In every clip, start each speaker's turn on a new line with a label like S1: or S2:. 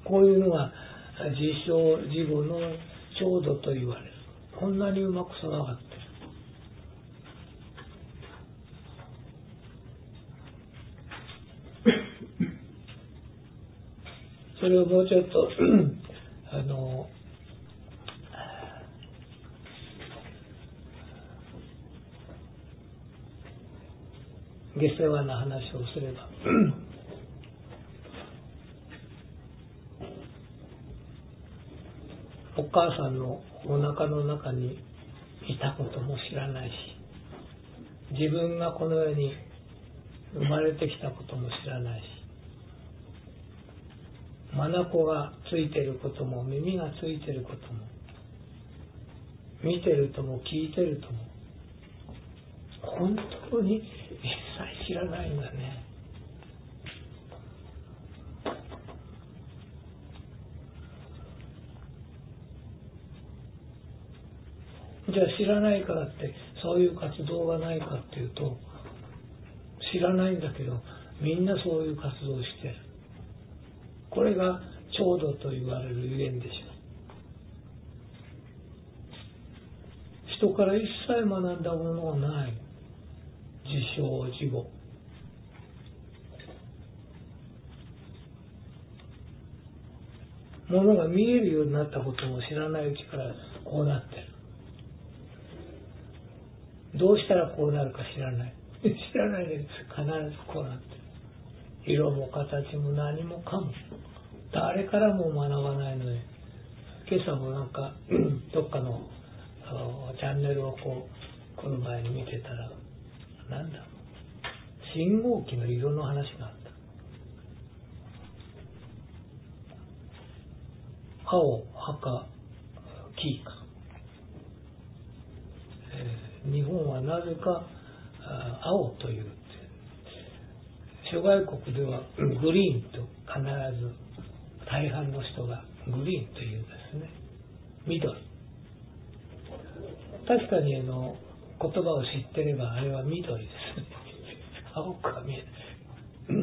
S1: こういうのが自称自語の調度と言われる。こんなにうまくつながってる。それをもうちょっと下世話な話をすればお母さんのお腹の中にいたことも知らないし、自分がこの世に生まれてきたことも知らないし、眼がついていることも耳がついていることも見てるとも聞いてるとも本当に一切知らないんだね。じゃあ知らないからってそういう活動がないかっていうと、知らないんだけどみんなそういう活動をしてる。これが調度と言われるゆえんでしょう。人から一切学んだものがない。自称自語。ものが見えるようになったことも知らないうちからこうなってる。どうしたらこうなるか知らない。知らないで必ずこうなってる。色も形も何もかも誰からも学ばないので、今朝もなんかどっかのチャンネルをこう来る前に見てたら、なんだ信号機の色の話があった。青、赤、黄か、日本はなぜか青という、諸外国ではグリーンと必ず大半の人がグリーンというんですね。緑。確かに言葉を知ってればあれは緑ですね。青くは見えない。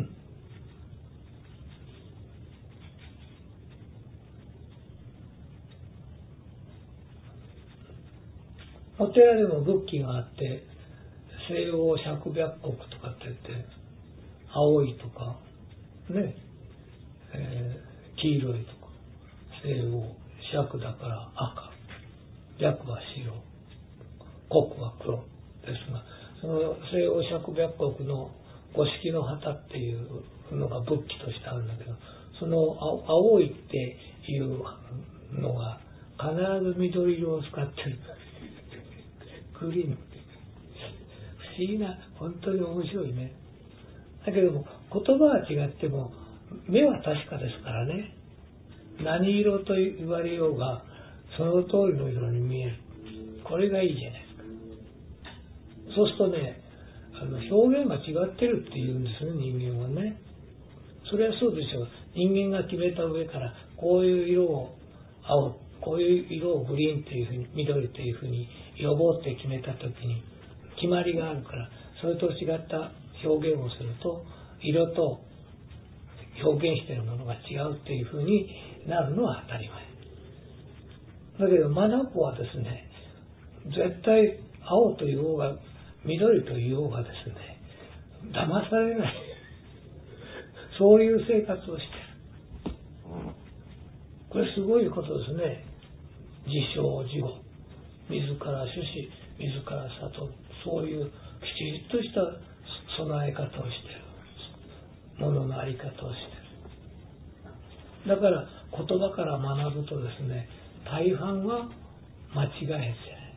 S1: お寺でも仏器があって西洋百百国とかって言って青いとかね、黄色いとか、西洋百だから赤、百は白、国は黒ですが、その西洋百百国の五色の旗っていうのが仏器としてあるんだけど、その青いっていうのが必ず緑色を使ってる。グリーン。不思議な、本当に面白いね。だけども言葉は違っても目は確かですからね。何色と言われようがその通りの色に見える。これがいいじゃないですか。そうするとね、表現が違ってるって言うんですね、人間はね。それはそうでしょう。人間が決めた上からこういう色を青、こういう色をグリーンっていうふうに、緑というふうに呼ぼうって決めた時に決まりがあるから、それと違った表現をすると色と表現しているものが違うっていうふうになるのは当たり前だけど、マナコはですね、絶対青と言おうが緑と言おうがですね、騙されないそういう生活をしている。これすごいことですね。自称自語、自ら主し自ら悟る、そういうきちっとした備え方をしている。もののあり方をしている。だから言葉から学ぶとですね、大半は間違えて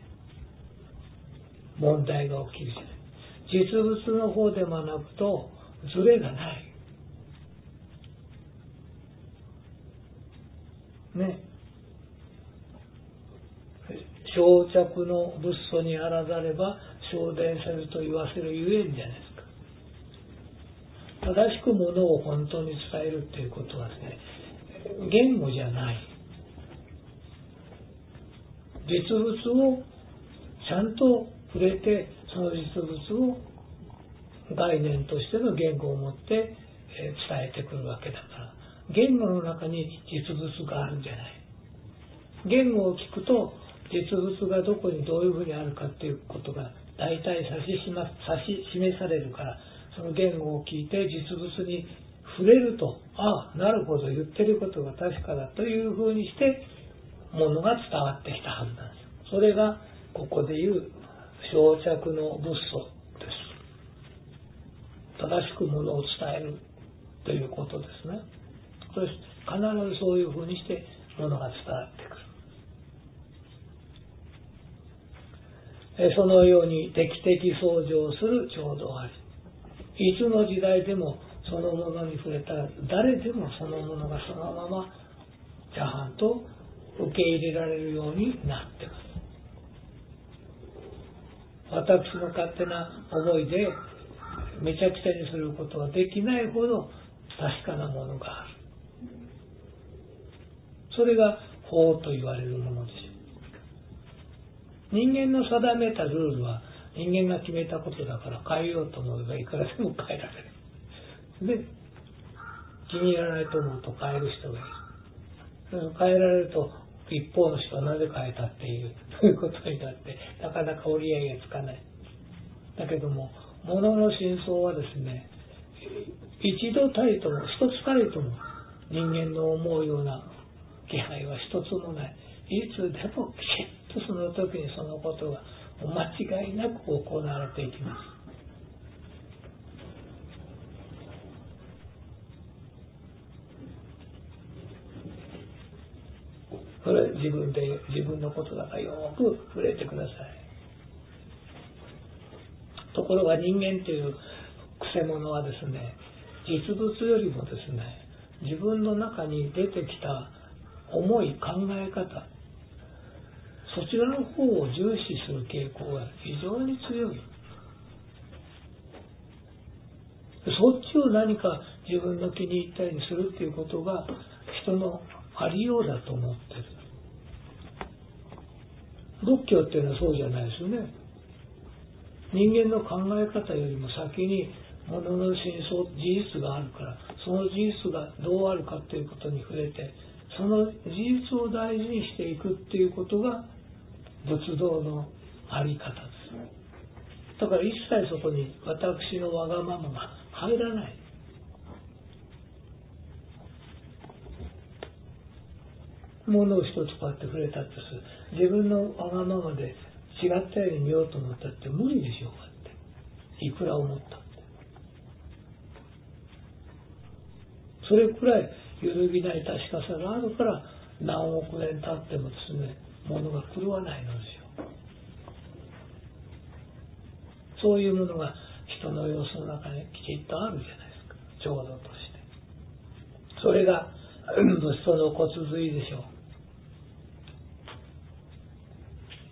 S1: 問題が起きるじゃない。実物の方で学ぶとズレがないね。小着の仏祖にあらざれば昇伝せると言わせるゆえんじゃないですか。正しくものを本当に伝えるっていうことはですね、言語じゃない。実物をちゃんと触れて、その実物を概念としての言語を持って伝えてくるわけだから。 言語の中に実物があるんじゃない。言語を聞くと実物がどこにどういうふうにあるかっていうことが大体指し示されるから、その言語を聞いて実物に触れると、ああなるほど言ってることが確かだというふうにしてものが伝わってきたはずなんです。それがここでいう小着の仏祖です。正しくものを伝えるということですね。それ必ずそういうふうにしてものが伝わってくる。そのように適々相乗する浄土あり。いつの時代でもそのものに触れたら誰でもそのものがそのまま茶飯と受け入れられるようになっています。私の勝手な思いでめちゃくちゃにすることはできないほど確かなものがある。それが法と言われるものです。人間の定めたルールは人間が決めたことだから変えようと思えばいくらでも変えられる。で、気に入らないと思うと変える人がいる。変えられると一方の人はなぜ変えたっていうことになってなかなか折り合いがつかない。だけども物の真相はですね、一度たりとも一つたりとも人間の思うような気配は一つもない。いつでもきちっとその時にそのことが間違いなく行われていきます。それ自分のことだからよく触れてください。ところが人間という癖者はですね、実物よりもですね、自分の中に出てきた思い、考え方、そちらの方を重視する傾向が非常に強い。そっちを何か自分の気に入ったりするっていうことが人のありようだと思ってる。仏教っていうのはそうじゃないですよね。人間の考え方よりも先に物の真相、事実があるから、その事実がどうあるかということに触れて、その事実を大事にしていくっていうことが仏道のあり方です。だから一切そこに私のわがままが入らない。物を一つこうやって触れたってする。自分のわがままで違ったように見ようと思ったって無理でしょうかって。いくら思ったって。それくらい揺るぎない確かさがあるから何億年経ってもですね、物が狂わないのですよ。そういうものが人の様子の中にきちっとあるじゃないですか。浄土として。それが仏祖の骨髄でしょう。